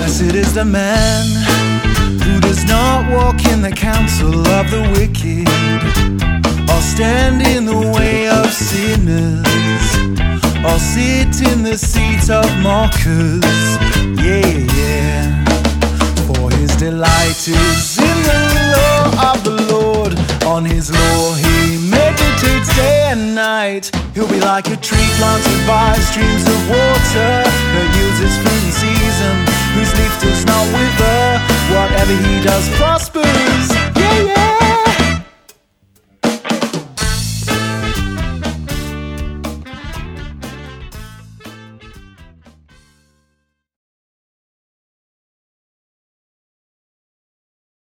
Blessed is the man who does not walk in the counsel of the wicked, or stand in the way of sinners, or sit in the seat of mockers. Yeah. For his delight is in the law of the Lord. On his law he meditates day and night. He'll be like a tree planted by streams of water, that yields its fruit in season, whose leaf does not wither. Whatever he does prospers. Yeah.